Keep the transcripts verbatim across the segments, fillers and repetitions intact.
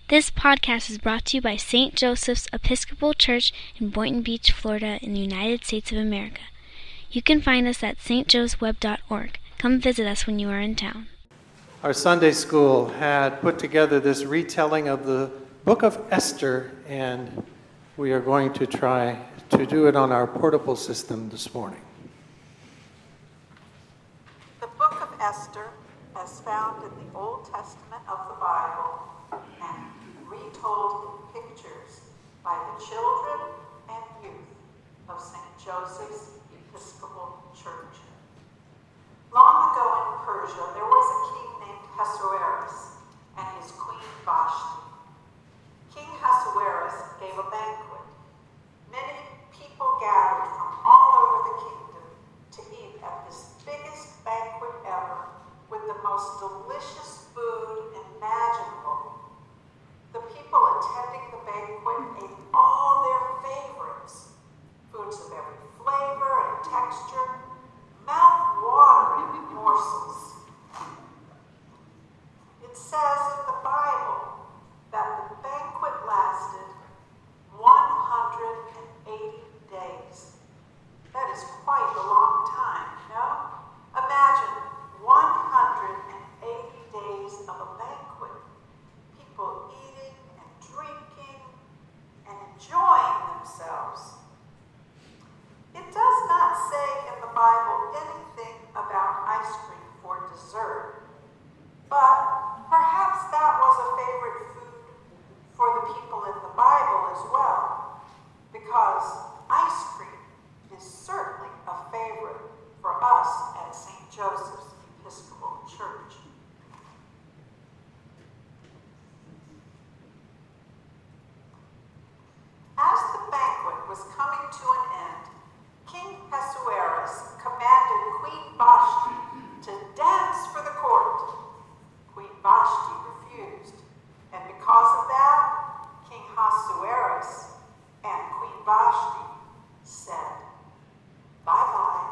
This podcast is brought to you by Saint Joseph's Episcopal Church in Boynton Beach, Florida, in the United States of America. You can find us at s t joes web dot org. Come visit us when you are in town. Our Sunday school had put together this retelling of the book of Esther, and we are going to try to do it on our portable system this morning. The book of Esther, as found in the Old Testament of the Bible, and retold in pictures by the children and youth of Saint Joseph's Episcopal Church. Long ago in Persia, there was a king named Ahasuerus and his queen Vashti. King Ahasuerus gave a banquet. Many people gathered from all over the kingdom to eat at this biggest banquet ever with the most delicious food imaginable. The people attending the banquet ate all their favorites, foods of every flavor and texture, mouth-watering morsels. It says in the Bible that the banquet lasted one hundred eighty days. That is quite a long time, no? Imagine one hundred eighty days of a banquet. People eating and drinking and enjoying themselves. It does not say in the Bible anything about ice cream for dessert, but perhaps that was a favorite food for the people in the Bible as well, because ice cream is certainly a favorite for us at Saint Joseph's Episcopal Church. As the banquet was coming to an end, King Ahasuerus commanded Queen Vashti to dance for the court. Queen Vashti refused, and because of that, King Ahasuerus and Queen Vashti said, bye-bye.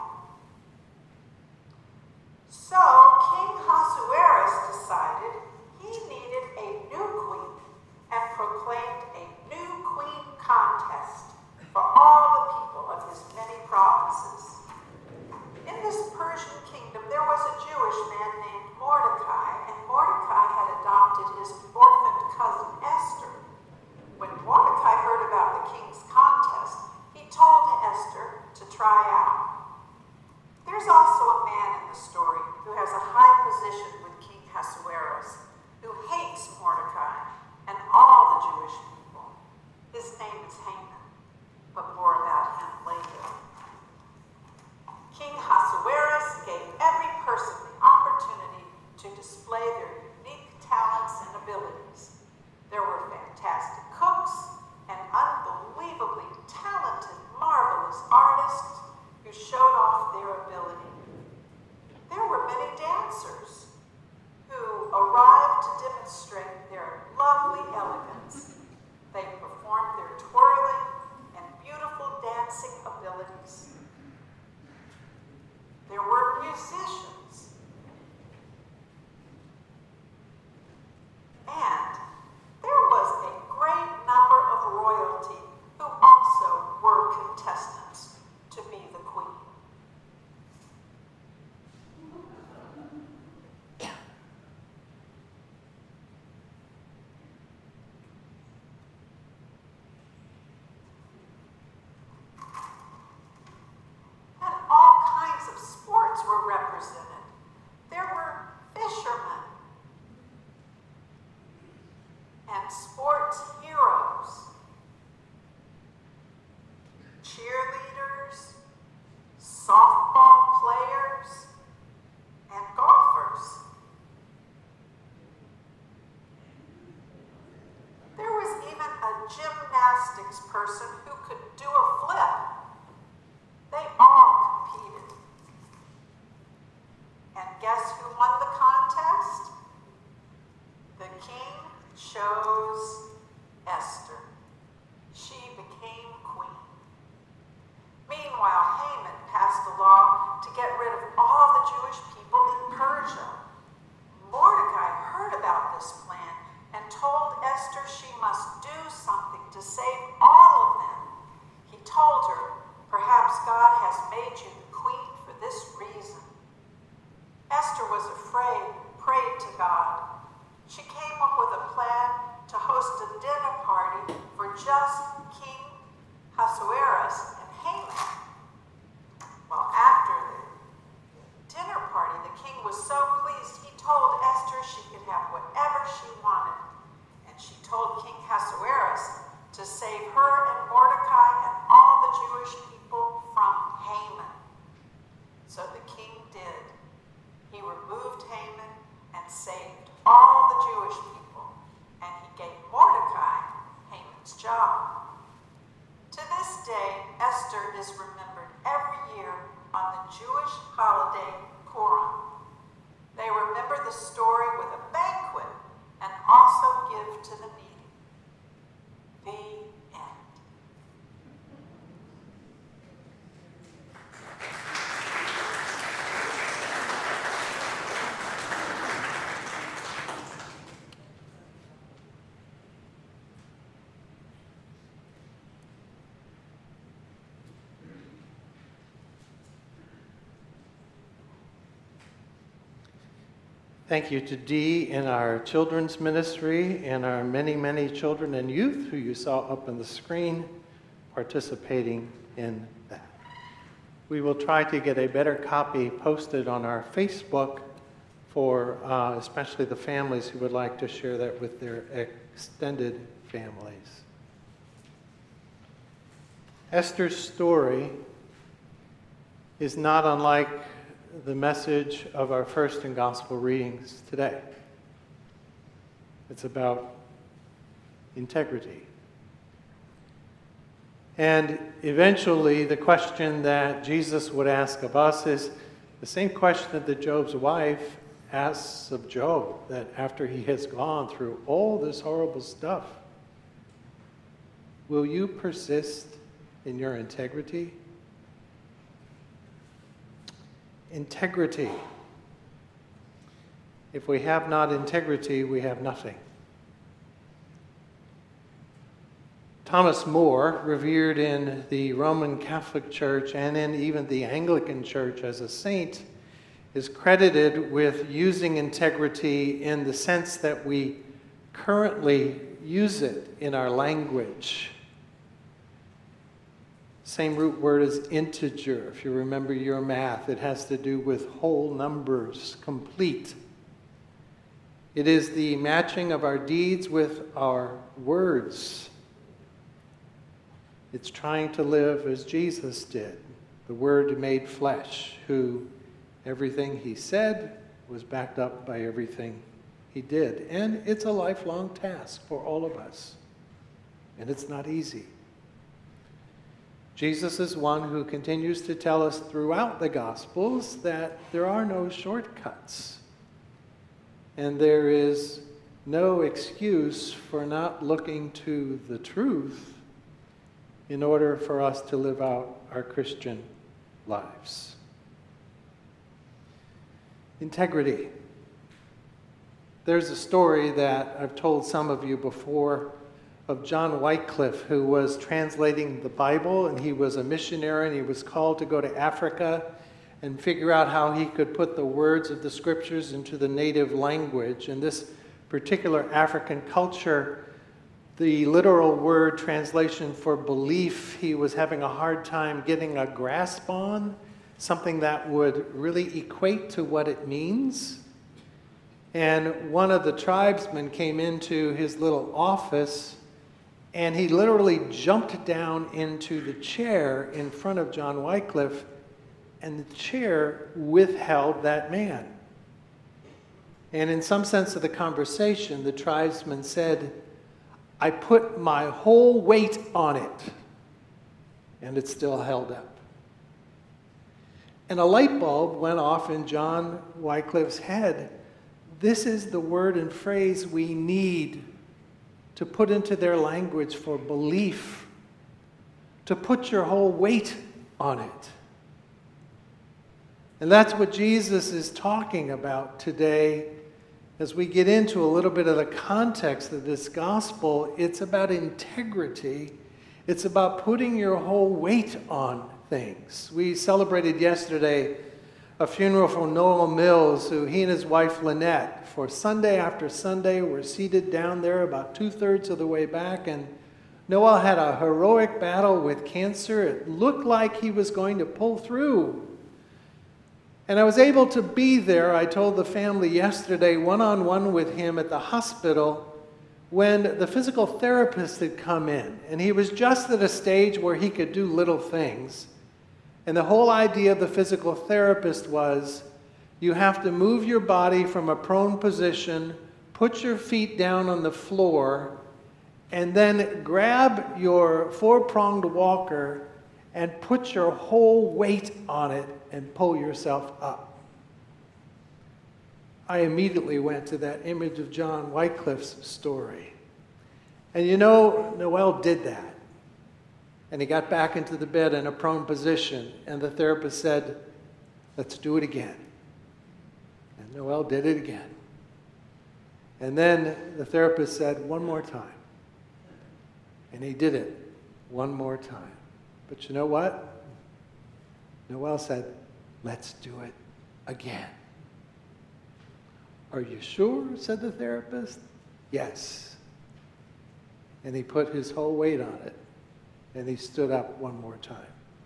So King Ahasuerus decided he needed a new queen and proclaimed a new queen contest for all the people of his many provinces. In this Persian kingdom, there was a Jewish man named Mordecai, and Mordecai had adopted his orphaned cousin Esther. When Mordecai heard about the king's contest, he told Esther to try out. There's also a man in the story who has a high position with King Ahasuerus, who hates Mordecai and all the Jewish people. His name is Haman, but more about him later. King Ahasuerus gave every person the opportunity to display their unique talents and abilities. There were fantastic cooks and unbelievably talented, marvelous artists who showed off their ability. There were many dancers who arrived to demonstrate their lovely elegance. They performed their twirling and beautiful dancing abilities. There were musicians. And there was a great number of royalty who also were contestants to be the queen. And all kinds of sports were represented. There were fishermen and sports heroes, cheerleaders, softball players, and golfers. There was even a gymnastics person who could do a flip. They all competed. And guess who won the contest? The king chose Esther. She became queen. Meanwhile, Haman passed a law to get rid of all the Jewish people in Persia. Mordecai heard about this plan and told Esther Thank you to Dee in our children's ministry and our many, many children and youth who you saw up on the screen participating in that. We will try to get a better copy posted on our Facebook for uh, especially the families who would like to share that with their extended families. Esther's story is not unlike the message of our first and gospel readings today. It's about integrity. And eventually, the question that Jesus would ask of us is the same question that Job's wife asks of Job, that after he has gone through all this horrible stuff, will you persist in your integrity? Integrity. If we have not integrity, we have nothing. Thomas More, revered in the Roman Catholic Church and in even the Anglican Church as a saint, is credited with using integrity in the sense that we currently use it in our language. Same root word as integer. If you remember your math, it has to do with whole numbers, complete. It is the matching of our deeds with our words. It's trying to live as Jesus did, the Word made flesh, who everything he said was backed up by everything he did. And it's a lifelong task for all of us. And it's not easy. Jesus is one who continues to tell us throughout the Gospels that there are no shortcuts. And there is no excuse for not looking to the truth in order for us to live out our Christian lives. Integrity. There's a story that I've told some of you before of John Wycliffe, who was translating the Bible, and he was a missionary, and he was called to go to Africa and figure out how he could put the words of the scriptures into the native language. In this particular African culture, the literal word translation for belief, he was having a hard time getting a grasp on, something that would really equate to what it means. And one of the tribesmen came into his little office, and he literally jumped down into the chair in front of John Wycliffe, and the chair withheld that man. And in some sense of the conversation, the tribesman said, I put my whole weight on it, and it still held up. And a light bulb went off in John Wycliffe's head. This is the word and phrase we need to put into their language for belief, to put your whole weight on it. And that's what Jesus is talking about today. As we get into a little bit of the context of this gospel, it's about integrity. It's about putting your whole weight on things. We celebrated yesterday a funeral for Noel Mills, who he and his wife Lynette, for Sunday after Sunday, were seated down there about two-thirds of the way back, and Noel had a heroic battle with cancer. It looked like he was going to pull through. And I was able to be there, I told the family yesterday, one-on-one with him at the hospital when the physical therapist had come in. And he was just at a stage where he could do little things. And the whole idea of the physical therapist was, you have to move your body from a prone position, put your feet down on the floor, and then grab your four-pronged walker and put your whole weight on it and pull yourself up. I immediately went to that image of John Wycliffe's story. And you know, Noel did that. And he got back into the bed in a prone position, and the therapist said, let's do it again. And Noel did it again. And then the therapist said, one more time. And he did it one more time. But you know what? Noel said, let's do it again. "Are you sure?" said the therapist. "Yes." And he put his whole weight on it, and he stood up one more time.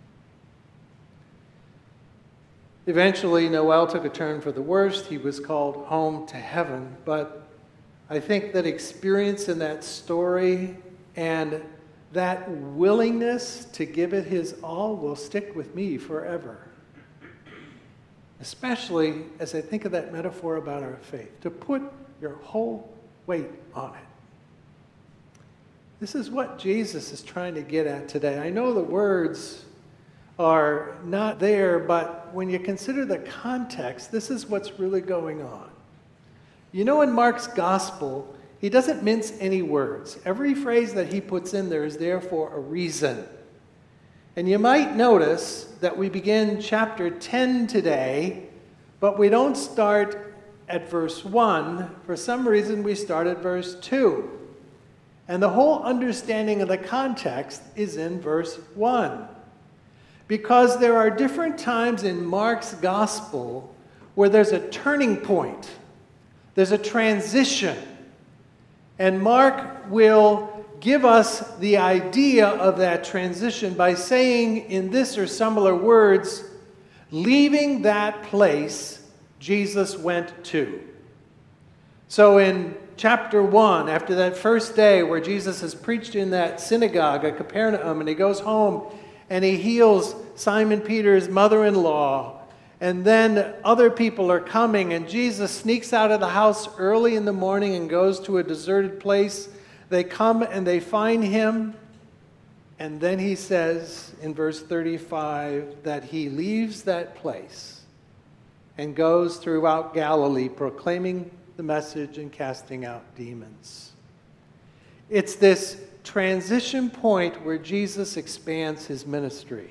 Eventually, Noel took a turn for the worst. He was called home to heaven. But I think that experience in that story and that willingness to give it his all will stick with me forever. Especially as I think of that metaphor about our faith, to put your whole weight on it. This is what Jesus is trying to get at today. I know the words are not there, but when you consider the context, this is what's really going on. You know, in Mark's gospel, he doesn't mince any words. Every phrase that he puts in there is there for a reason. And you might notice that we begin chapter ten today, but we don't start at verse one. For some reason, we start at verse two. And the whole understanding of the context is in verse one. Because there are different times in Mark's gospel where there's a turning point. There's a transition. And Mark will give us the idea of that transition by saying in this or similar words, leaving that place Jesus went to. So in chapter one, after that first day where Jesus has preached in that synagogue at Capernaum, and he goes home and he heals Simon Peter's mother-in-law, and then other people are coming, and Jesus sneaks out of the house early in the morning and goes to a deserted place. They come and they find him, and then he says in verse thirty-five that he leaves that place and goes throughout Galilee proclaiming the message and casting out demons. It's this transition point where Jesus expands his ministry.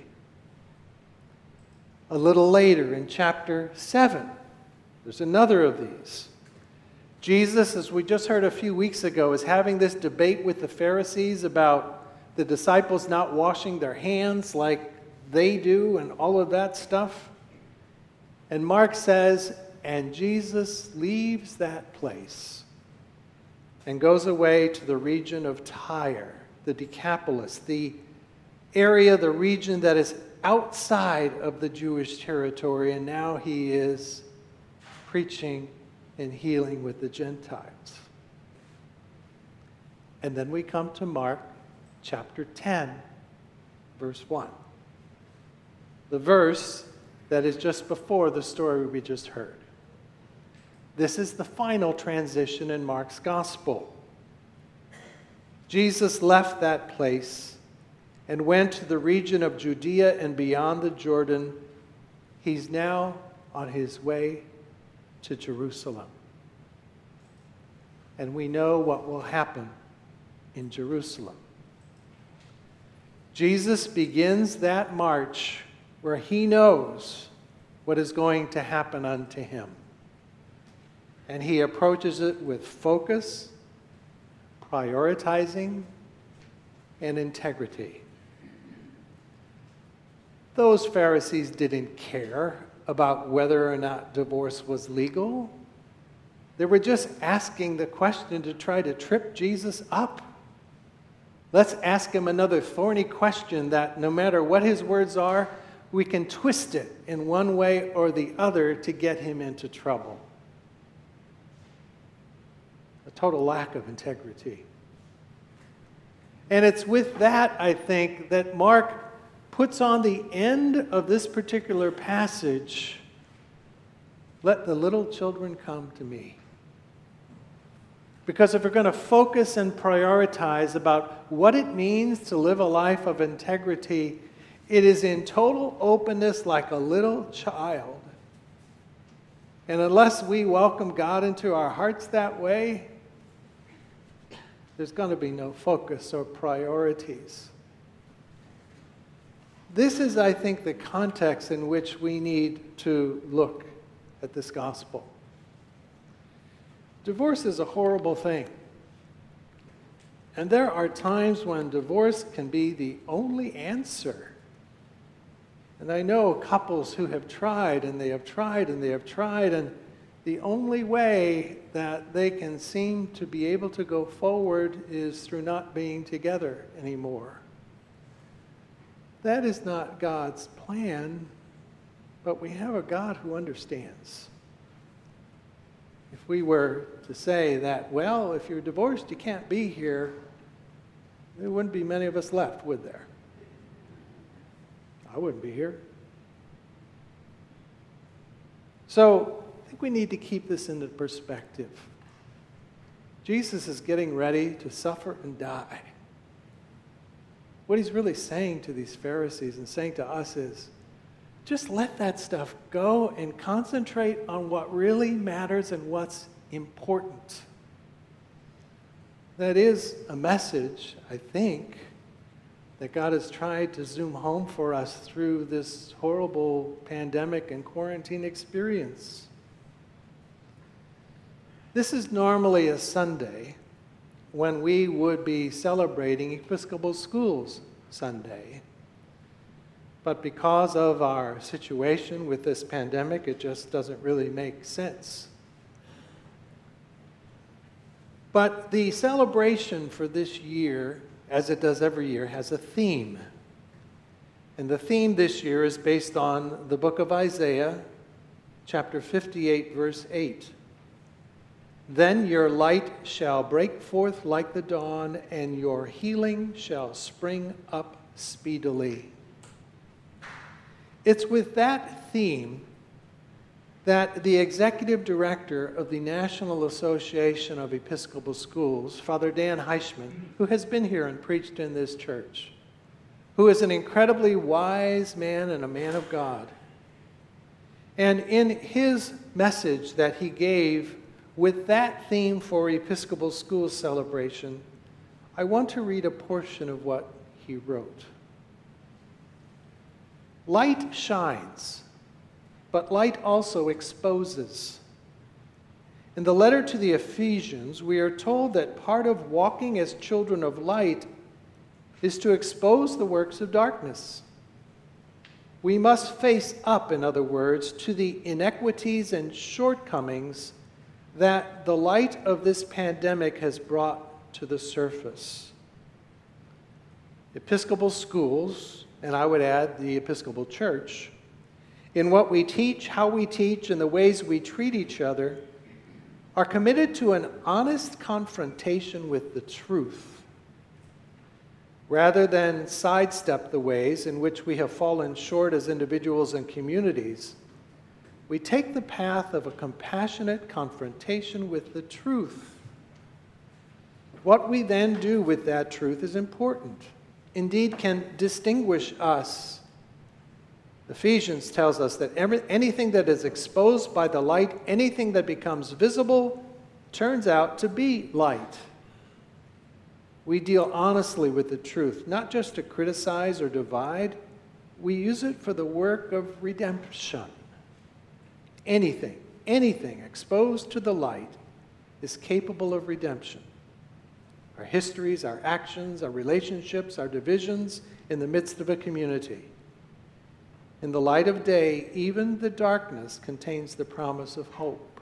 A little later in chapter seven, there's another of these. Jesus, as we just heard a few weeks ago, is having this debate with the Pharisees about the disciples not washing their hands like they do and all of that stuff. And Mark says, and Jesus leaves that place and goes away to the region of Tyre, the Decapolis, the area, the region that is outside of the Jewish territory, and now he is preaching and healing with the Gentiles. And then we come to Mark chapter ten, verse one. The verse that is just before the story we just heard. This is the final transition in Mark's gospel. Jesus left that place and went to the region of Judea and beyond the Jordan. He's now on his way to Jerusalem. And we know what will happen in Jerusalem. Jesus begins that march where he knows what is going to happen unto him. And he approaches it with focus, prioritizing, and integrity. Those Pharisees didn't care about whether or not divorce was legal. They were just asking the question to try to trip Jesus up. Let's ask him another thorny question that no matter what his words are, we can twist it in one way or the other to get him into trouble. A total lack of integrity. And it's with that, I think, that Mark puts on the end of this particular passage, let the little children come to me. Because if we're going to focus and prioritize about what it means to live a life of integrity, it is in total openness like a little child. And unless we welcome God into our hearts that way, there's going to be no focus or priorities. This is, I think, the context in which we need to look at this gospel. Divorce is a horrible thing. And there are times when divorce can be the only answer. And I know couples who have tried and they have tried and they have tried, and the only way that they can seem to be able to go forward is through not being together anymore. That is not God's plan, but we have a God who understands. If we were to say that, well, if you're divorced, you can't be here, there wouldn't be many of us left, would there? I wouldn't be here. So I think we need to keep this into perspective. Jesus is getting ready to suffer and die. What he's really saying to these Pharisees and saying to us is, just let that stuff go and concentrate on what really matters and what's important. That is a message, I think, that God has tried to zoom home for us through this horrible pandemic and quarantine experience. This is normally a Sunday when we would be celebrating Episcopal Schools Sunday. But because of our situation with this pandemic, it just doesn't really make sense. But the celebration for this year, as it does every year, has a theme. And the theme this year is based on the book of Isaiah, chapter fifty-eight, verse eight. Then your light shall break forth like the dawn, and your healing shall spring up speedily. It's with that theme that the executive director of the National Association of Episcopal Schools, Father Dan Heischman, who has been here and preached in this church, who is an incredibly wise man and a man of God. And in his message that he gave with that theme for Episcopal Schools celebration, I want to read a portion of what he wrote. Light shines, but light also exposes. In the letter to the Ephesians, we are told that part of walking as children of light is to expose the works of darkness. We must face up, in other words, to the inequities and shortcomings that the light of this pandemic has brought to the surface. Episcopal schools, and I would add the Episcopal Church, in what we teach, how we teach, and the ways we treat each other, are committed to an honest confrontation with the truth, rather than sidestep the ways in which we have fallen short as individuals and communities. We take the path of a compassionate confrontation with the truth. What we then do with that truth is important, indeed can distinguish us. Ephesians tells us that every, anything that is exposed by the light, anything that becomes visible, turns out to be light. We deal honestly with the truth, not just to criticize or divide. We use it for the work of redemption. Anything, anything exposed to the light is capable of redemption. Our histories, our actions, our relationships, our divisions in the midst of a community. In the light of day, even the darkness contains the promise of hope.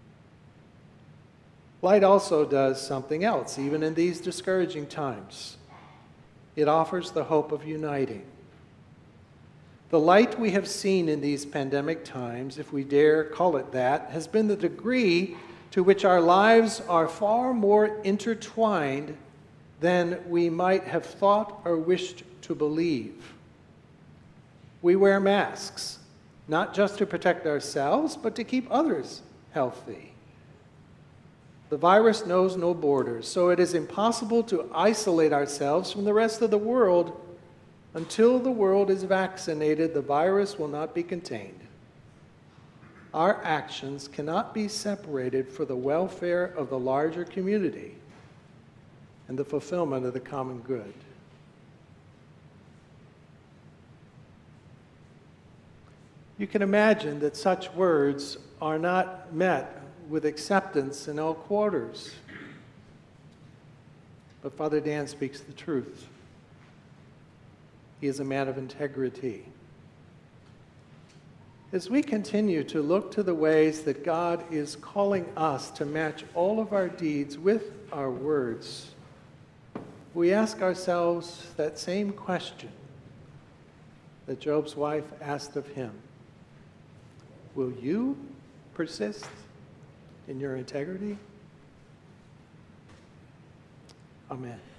Light also does something else, even in these discouraging times. It offers the hope of uniting. The light we have seen in these pandemic times, if we dare call it that, has been the degree to which our lives are far more intertwined than we might have thought or wished to believe. We wear masks, not just to protect ourselves, but to keep others healthy. The virus knows no borders, so it is impossible to isolate ourselves from the rest of the world. Until the world is vaccinated, the virus will not be contained. Our actions cannot be separated for the welfare of the larger community and the fulfillment of the common good. You can imagine that such words are not met with acceptance in all quarters. But Father Dan speaks the truth. He is a man of integrity. As we continue to look to the ways that God is calling us to match all of our deeds with our words, we ask ourselves that same question that Job's wife asked of him. Will you persist in your integrity? Amen.